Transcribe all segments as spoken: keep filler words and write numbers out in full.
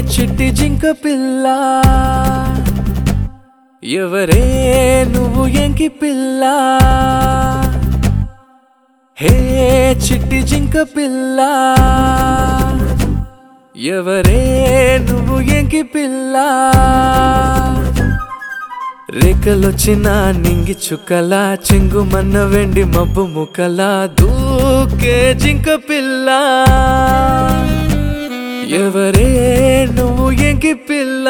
చిట్టి జింక పిల్ల ఎవరే నువ్వు ఎంకి పిల్ల హే చిట్టి జింక పిల్ల ఎవరే నువ్వు ఎంకి పిల్ల రేఖలొచ్చిన నింగి చుక్కలా చెంగుమన్న వెండి మబ్బు ముక్కలా దూకే జింక పిల్ల ఎవరే నువ్వు ఎంకి పిల్ల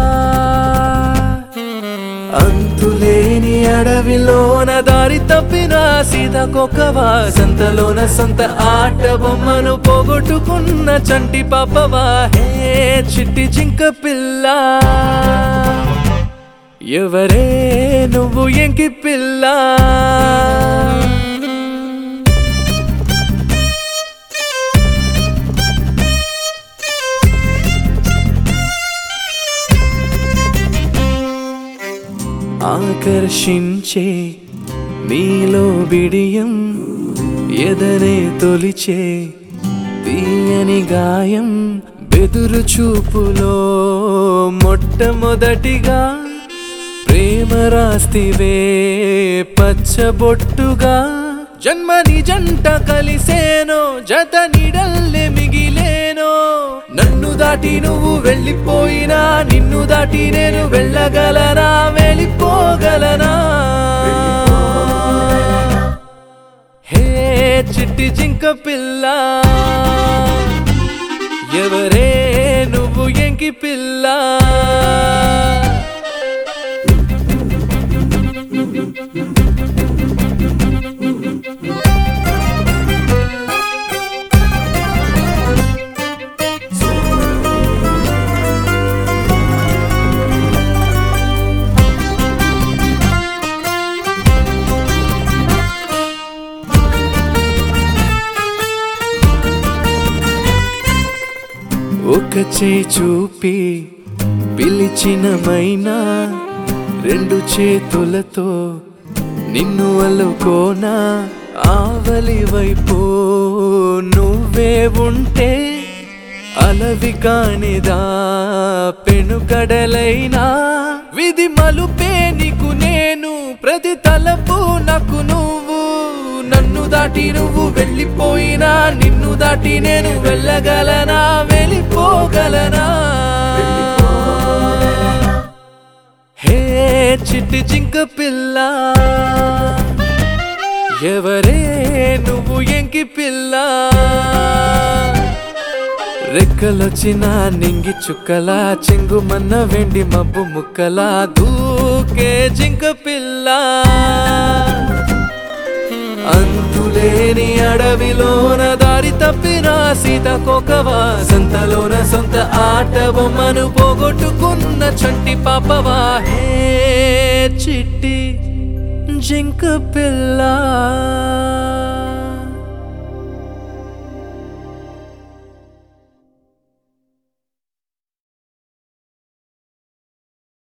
అంతులేని అడవిలోన దారి తప్పిన సీతకొకవా సంతలోన సొంత ఆట బొమ్మను పోగొట్టుకున్న చంటి పాపవా హే చిట్టి జింక పిల్ల ఎవరే నువ్వు ఎంకి పిల్ల ఆకర్షించే నీలో బిడియం ఎదనే తొలిచే తీయని గాయం బెదురు చూపులో మొట్టమొదటిగా ప్రేమ రాస్తివే పచ్చబొట్టుగా జన్మని జంట కలిసేనో జత నీడల్లే మిగిలేనో నన్ను దాటి నువ్వు వెళ్ళిపోయినా నిన్ను దాటి నేను వెళ్ళగలనా వెళ్ళిపోగలనా హే చిట్టి జింక పిల్ల ఎవరే నువ్వు ఎంకి పిల్ల ఒక చేయి చూపి పిలిచిన మైనా రెండు చేతులతో నిన్ను అల్లుకోనా ఆవలి వైపు నువ్వే ఉంటే అలవి కానిదా పెనుకడలైనా విధి మలుపే నీకు నేను ప్రతి తలపు నాకు నువ్వు నన్ను దాటి నువ్వు వెళ్ళిపోయినా నిన్ను దాటి నేను వెళ్ళగలనా వెళ్ళిపోగలనా హే చిట్టి జింక పిల్ల ఎవరే నువ్వు ఎంకి పిల్ల రెక్కలొచ్చిన నింగి చుక్కలా చెంగుమన్న వెండి మబ్బు ముక్కలా దూకే జింక పిల్ల అంతులేని అడవిలోన దారి తప్పిన సీతకొకవా సంతలోన సొంత ఆట బొమ్మను పోగొట్టుకున్న చంటి పాపవా హే చిట్టి జింక పిల్ల.